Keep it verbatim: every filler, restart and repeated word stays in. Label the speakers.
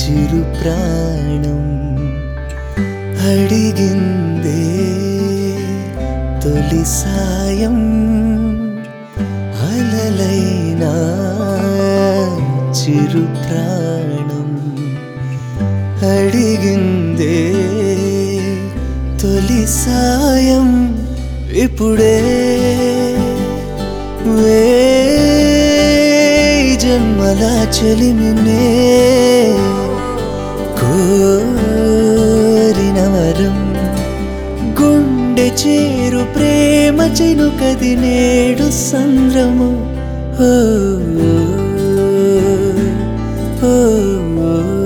Speaker 1: చిరు ప్రాణం అడిగిందే తొలి సాయం అలలైనా చిరు ప్రాణం అడిగిందే తొలి సాయం ఇప్పుడే వేయి జన్మల చెలిమినే కోరిన వరం గుండె చేరు ప్రేమ చినుకది నేడు సంద్రము ఓ ఓ ఓ